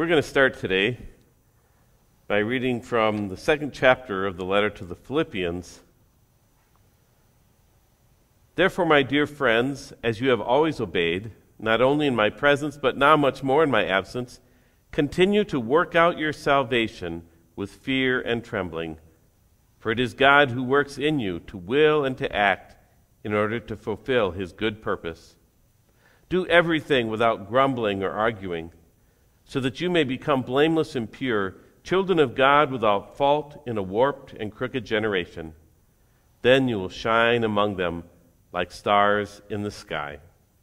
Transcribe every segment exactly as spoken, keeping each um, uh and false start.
We're going to start today by reading from the second chapter of the letter to the Philippians. Therefore, my dear friends, as you have always obeyed, not only in my presence, but now much more in my absence, continue to work out your salvation with fear and trembling. For it is God who works in you to will and to act in order to fulfill his good purpose. Do everything without grumbling or arguing, so that you may become blameless and pure, children of God without fault in a warped and crooked generation. Then you will shine among them like stars in the sky.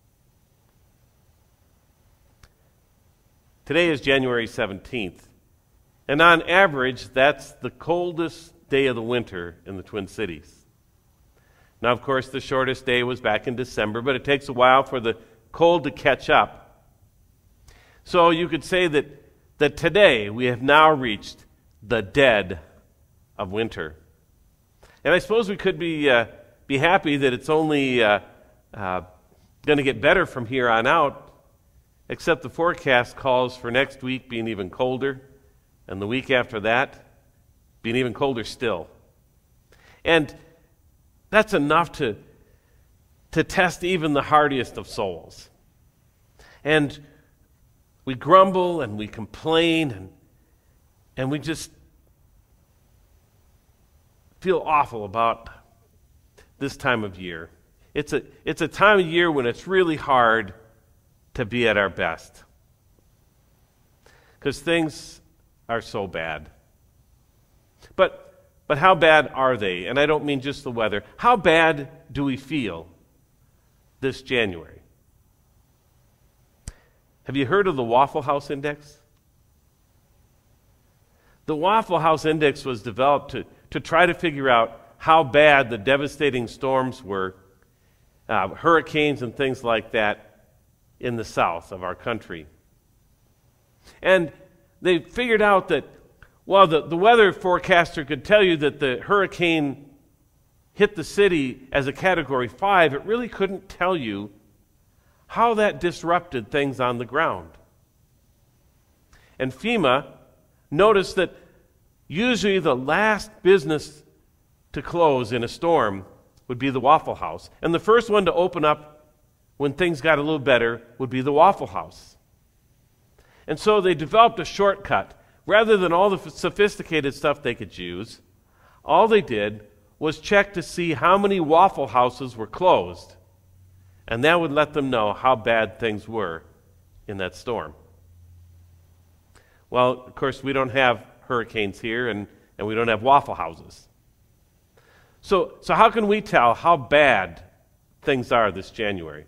Today is January seventeenth, and on average, that's the coldest day of the winter in the Twin Cities. Now, of course, the shortest day was back in December, but it takes a while for the cold to catch up. So you could say that, that today we have now reached the dead of winter. And I suppose we could be, uh, be happy that it's only uh, uh, going to get better from here on out, except the forecast calls for next week being even colder, and the week after that being even colder still. And that's enough to, to test even the hardiest of souls. And we grumble and we complain and, and we just feel awful about this time of year. It's a, it's a time of year when it's really hard to be at our best, because things are so bad. But, but how bad are they? And I don't mean just the weather. How bad do we feel this January? Have you heard of the Waffle House Index? The Waffle House Index was developed to, to try to figure out how bad the devastating storms were, uh, hurricanes and things like that in the south of our country. And they figured out that while the, the weather forecaster could tell you that the hurricane hit the city as a Category five, it really couldn't tell you how that disrupted things on the ground. And FEMA noticed that usually the last business to close in a storm would be the Waffle House. And the first one to open up when things got a little better would be the Waffle House. And so they developed a shortcut. Rather than all the sophisticated stuff they could use, all they did was check to see how many Waffle Houses were closed. And that would let them know how bad things were in that storm. Well, of course, we don't have hurricanes here, and, and we don't have Waffle Houses. So, so how can we tell how bad things are this January?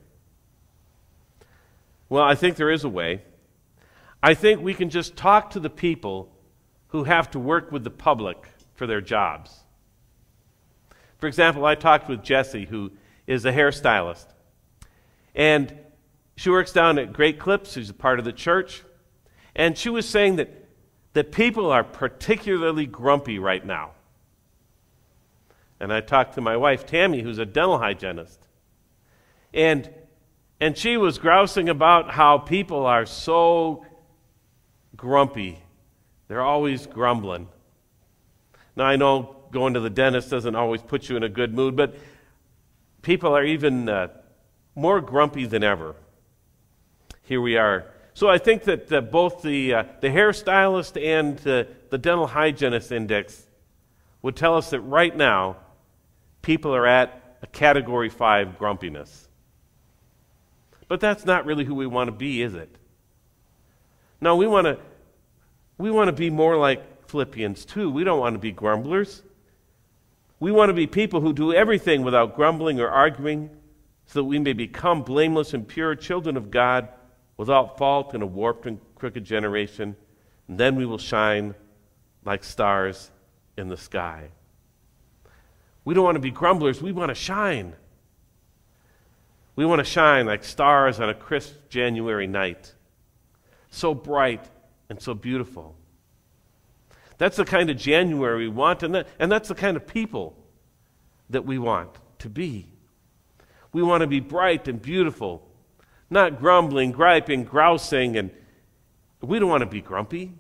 Well, I think there is a way. I think we can just talk to the people who have to work with the public for their jobs. For example, I talked with Jessie, who is a hairstylist. And she works down at Great Clips. She's a part of the church. And she was saying that, that people are particularly grumpy right now. And I talked to my wife, Tammy, who's a dental hygienist. And, and she was grousing about how people are so grumpy. They're always grumbling. Now, I know going to the dentist doesn't always put you in a good mood, but people are even uh, more grumpy than ever. Here we are. So I think that uh, both the uh, the hairstylist and uh, the dental hygienist index would tell us that right now people are at a Category five grumpiness. But that's not really who we want to be, is it? No, we want to we want to be more like Philippians two. We don't want to be grumblers. We want to be people who do everything without grumbling or arguing, so that we may become blameless and pure children of God, without fault in a warped and crooked generation, and then we will shine like stars in the sky. We don't want to be grumblers. We want to shine. We want to shine like stars on a crisp January night, so bright and so beautiful. That's the kind of January we want, and, that, and that's the kind of people that we want to be. We want to be bright and beautiful, not grumbling, griping, grousing, and, We don't want to be grumpy.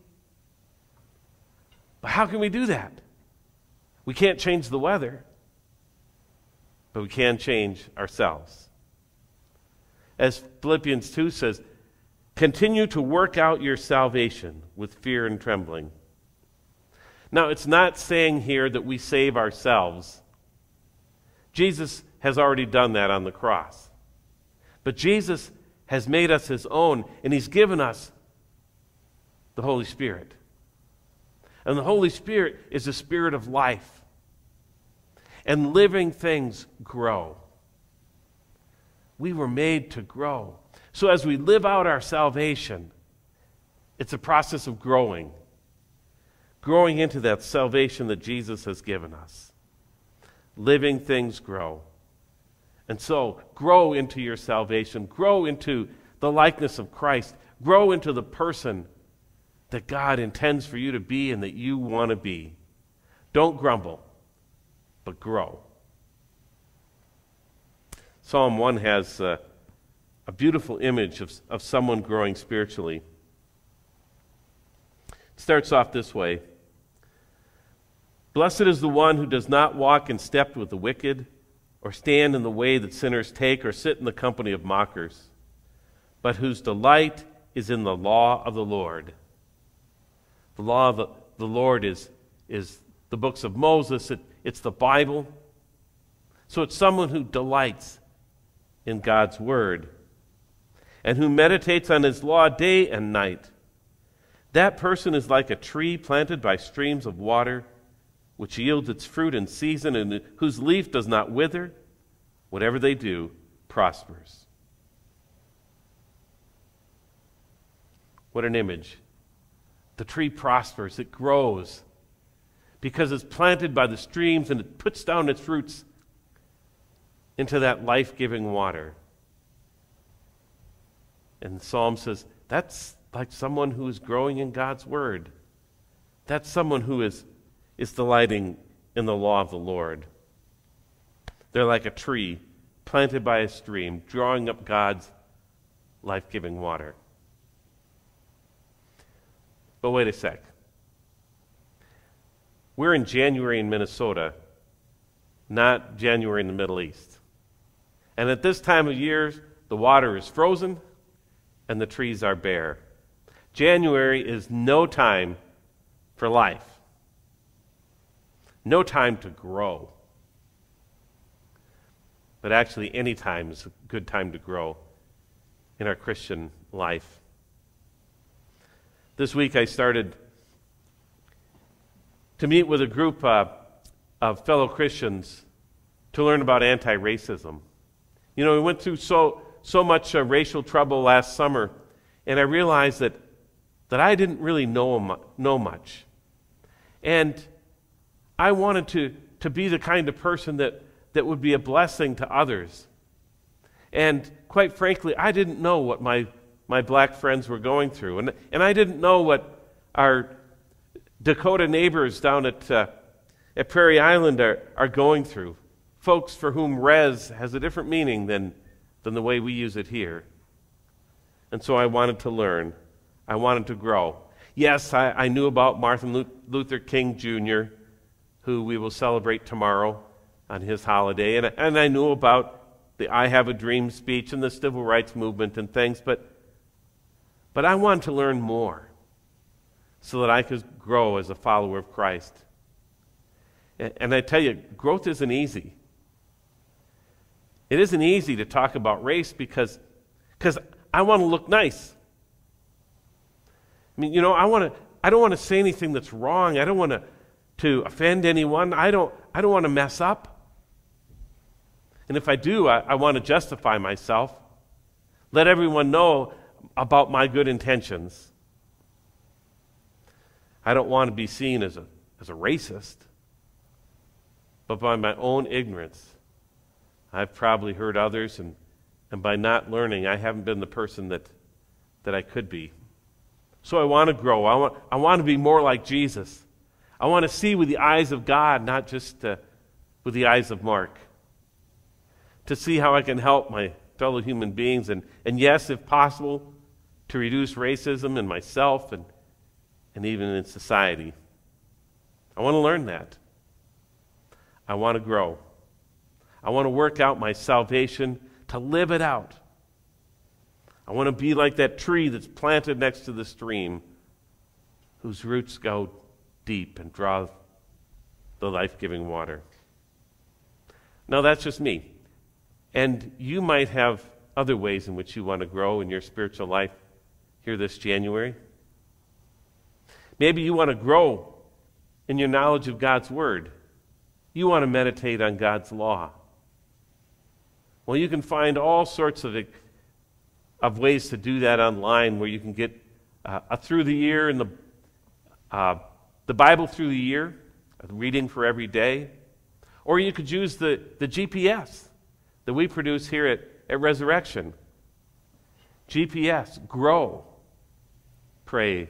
But how can we do that? We can't change the weather, but we can change ourselves. As Philippians two says, continue to work out your salvation with fear and trembling. Now, it's not saying here that we save ourselves. Jesus has already done that on the cross. But Jesus has made us his own, and he's given us the Holy Spirit. And the Holy Spirit is the spirit of life. And living things grow. We were made to grow. So as we live out our salvation, it's a process of growing. Growing into that salvation that Jesus has given us. Living things grow. And so, grow into your salvation. Grow into the likeness of Christ. Grow into the person that God intends for you to be and that you want to be. Don't grumble, but grow. Psalm one has uh, a beautiful image of, of someone growing spiritually. It starts off this way. Blessed is the one who does not walk in step with the wicked, or stand in the way that sinners take, or sit in the company of mockers, but whose delight is in the law of the Lord. The law of the, the Lord is, is the books of Moses. It, it's the Bible. So it's someone who delights in God's word and who meditates on his law day and night. That person is like a tree planted by streams of water, which yields its fruit in season and whose leaf does not wither. Whatever they do prospers. What an image. The tree prospers, it grows, because it's planted by the streams and it puts down its roots into that life-giving water. And the Psalm says, that's like someone who is growing in God's word. That's someone who is, is delighting in the law of the Lord. They're like a tree planted by a stream, drawing up God's life-giving water. But wait a sec. We're in January in Minnesota, not January in the Middle East. And at this time of year, the water is frozen and the trees are bare. January is no time for life. No time to grow. But actually, any time is a good time to grow in our Christian life. This week I started to meet with a group uh, of fellow Christians to learn about anti-racism. You know, we went through so so much uh, racial trouble last summer, and I realized that that I didn't really know know much. And I wanted to, to be the kind of person that, that would be a blessing to others. And quite frankly, I didn't know what my my black friends were going through. And, and I didn't know what our Dakota neighbors down at, uh, at Prairie Island are, are going through. Folks for whom res has a different meaning than, than the way we use it here. And so I wanted to learn. I wanted to grow. Yes, I, I knew about Martin Luther King Junior, who we will celebrate tomorrow on his holiday. And, and I knew about the I Have a Dream speech and the civil rights movement and things, but But I wanted to learn more so that I could grow as a follower of Christ. And, and I tell you, growth isn't easy. It isn't easy to talk about race because, because I want to look nice. I mean, you know, I want to. I don't want to say anything that's wrong. I don't want to, to offend anyone. I don't. I don't want to mess up. And if I do, I, I want to justify myself. Let everyone know about my good intentions. I don't want to be seen as a, as a racist, but by my own ignorance, I've probably hurt others, and, and by not learning, I haven't been the person that, that I could be. So I want to grow. I want, I want to be more like Jesus. I want to see with the eyes of God, not just uh, with the eyes of Mark. To see how I can help my fellow human beings, and, and yes, if possible, to reduce racism in myself and, and even in society. I want to learn that. I want to grow. I want to work out my salvation, to live it out. I want to be like that tree that's planted next to the stream, whose roots go deep and draw the life-giving water. Now, that's just me. And you might have other ways in which you want to grow in your spiritual life here this January. Maybe you want to grow in your knowledge of God's Word. You want to meditate on God's law. Well, you can find all sorts of, of ways to do that online, where you can get uh, a through the year and the uh, the Bible through the year, a reading for every day. Or you could use the, the G P S that we produce here at, at Resurrection. G P S, grow, pray,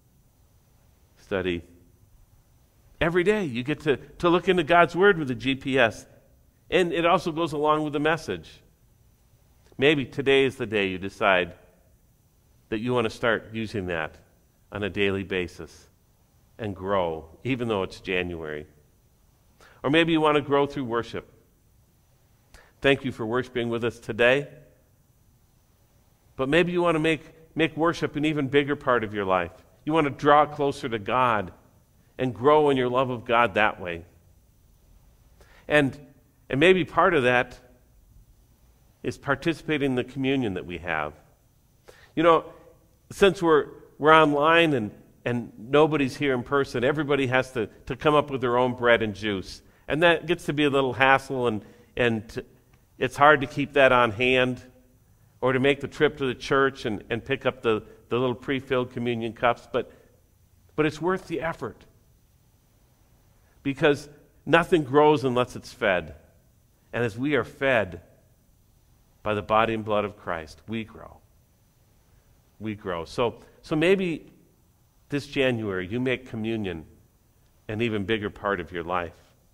study. Every day you get to, to look into God's Word with the G P S. And it also goes along with the message. Maybe today is the day you decide that you want to start using that on a daily basis and grow, even though it's January. Or maybe you want to grow through worship. Thank you for worshiping with us today. But maybe you want to make, make worship an even bigger part of your life. You want to draw closer to God and grow in your love of God that way. And, and maybe part of that is participating in the communion that we have. You know, since we're, we're online and, and nobody's here in person, everybody has to, to come up with their own bread and juice. And that gets to be a little hassle, and, and to, it's hard to keep that on hand, or to make the trip to the church and, and pick up the, the little pre-filled communion cups. But, but it's worth the effort, because nothing grows unless it's fed. And as we are fed by the body and blood of Christ, we grow. We grow. So, so maybe this January you make communion an even bigger part of your life.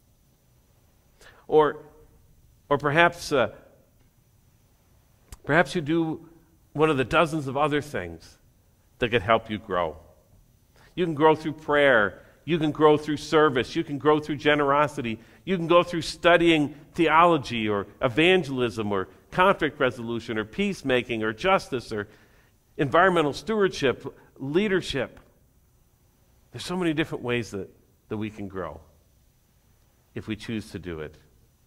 Or, or perhaps, uh, perhaps you do one of the dozens of other things that could help you grow. You can grow through prayer. You can grow through service. You can grow through generosity. You can go through studying theology or evangelism or conflict resolution or peacemaking or justice or environmental stewardship, leadership. There's so many different ways that, that we can grow if we choose to do it.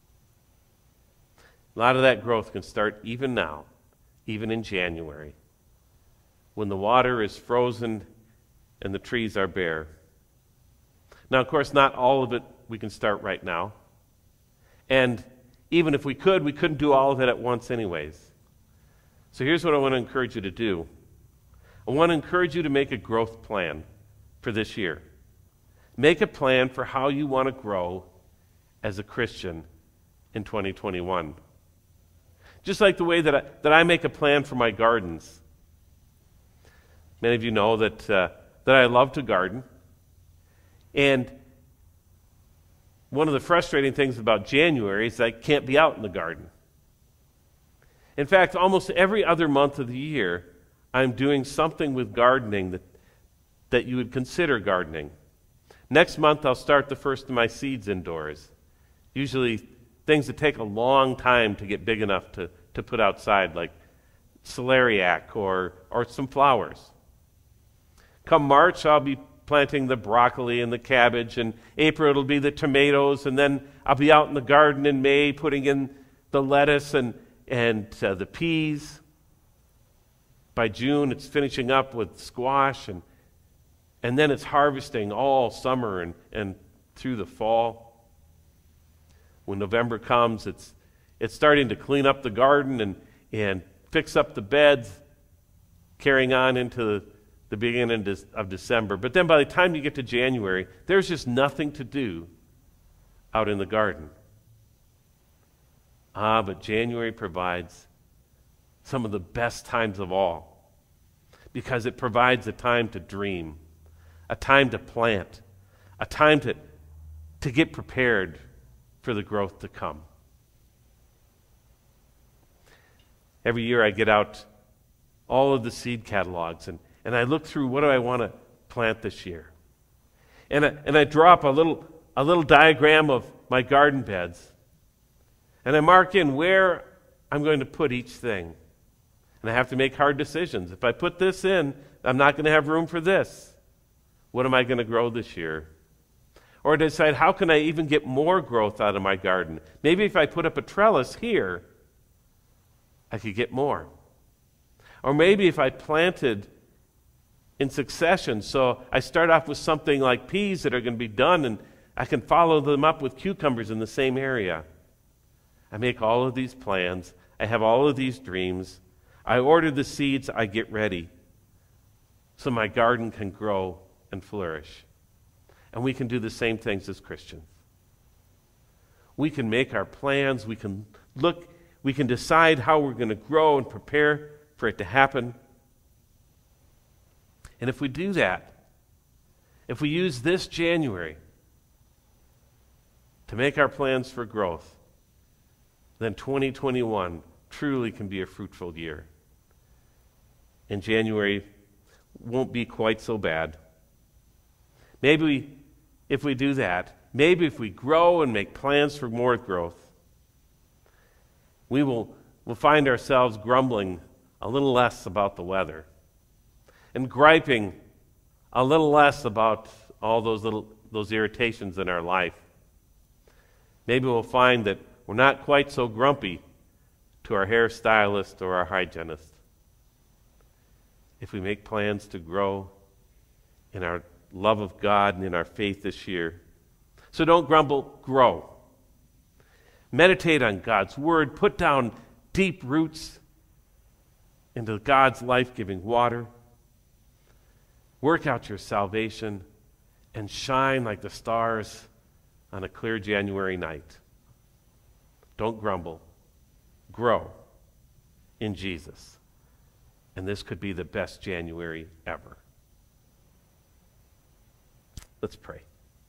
A lot of that growth can start even now, even in January, when the water is frozen and the trees are bare. Now, of course, not all of it we can start right now. And even if we could, we couldn't do all of it at once anyways. So here's what I want to encourage you to do. I want to encourage you to make a growth plan for this year. Make a plan for how you want to grow as a Christian in twenty twenty-one. Just like the way that I, that I make a plan for my gardens. Many of you know that, uh, that I love to garden. And one of the frustrating things about January is I can't be out in the garden. In fact, almost every other month of the year, I'm doing something with gardening that, that you would consider gardening. Next month, I'll start the first of my seeds indoors. Usually things that take a long time to get big enough to, to put outside, like celeriac or, or some flowers. Come March, I'll be planting the broccoli and the cabbage, and April it'll be the tomatoes, and then I'll be out in the garden in May putting in the lettuce and, and uh, the peas. By June, it's finishing up with squash, and, and then it's harvesting all summer and, and through the fall. When November comes, it's it's starting to clean up the garden and, and fix up the beds, carrying on into the, the beginning of December. But then by the time you get to January, there's just nothing to do out in the garden. Ah, but January provides some of the best times of all, because it provides a time to dream, a time to plant, a time to, to get prepared for the growth to come. Every year I get out all of the seed catalogs, and, and I look through what do I want to plant this year. And I, and I drop a little, a little diagram of my garden beds, and I mark in where I'm going to put each thing. And I have to make hard decisions. If I put this in, I'm not going to have room for this. What am I going to grow this year? Or decide, how can I even get more growth out of my garden? Maybe if I put up a trellis here, I could get more. Or maybe if I planted in succession, so I start off with something like peas that are going to be done, and I can follow them up with cucumbers in the same area. I make all of these plans. I have all of these dreams. I order the seeds. I get ready so my garden can grow and flourish. And we can do the same things as Christians. We can make our plans. We can look, we can decide how we're going to grow and prepare for it to happen. And if we do that, if we use this January to make our plans for growth, then twenty twenty-one truly can be a fruitful year. And January won't be quite so bad. Maybe we, if we do that, maybe if we grow and make plans for more growth, we will we'll find ourselves grumbling a little less about the weather and griping a little less about all those little those irritations in our life. Maybe we'll find that we're not quite so grumpy to our hairstylist or our hygienist if we make plans to grow in our love of God and in our faith this year. So don't grumble, grow. Meditate on God's word. Put down deep roots into God's life-giving water. Work out your salvation and shine like the stars on a clear January night. Don't grumble. Grow in Jesus. And this could be the best January ever. Let's pray.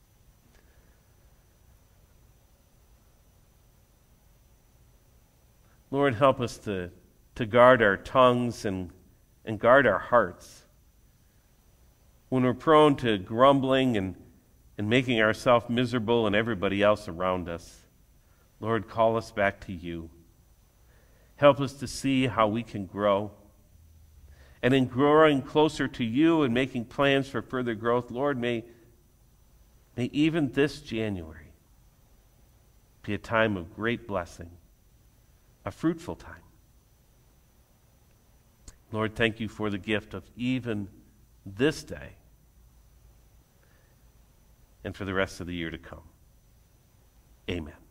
Lord, help us to, to guard our tongues and, and guard our hearts. When we're prone to grumbling and, and making ourselves miserable and everybody else around us, Lord, call us back to you. Help us to see how we can grow. And in growing closer to you and making plans for further growth, Lord, may, may even this January be a time of great blessing, a fruitful time. Lord, thank you for the gift of even this day and for the rest of the year to come. Amen.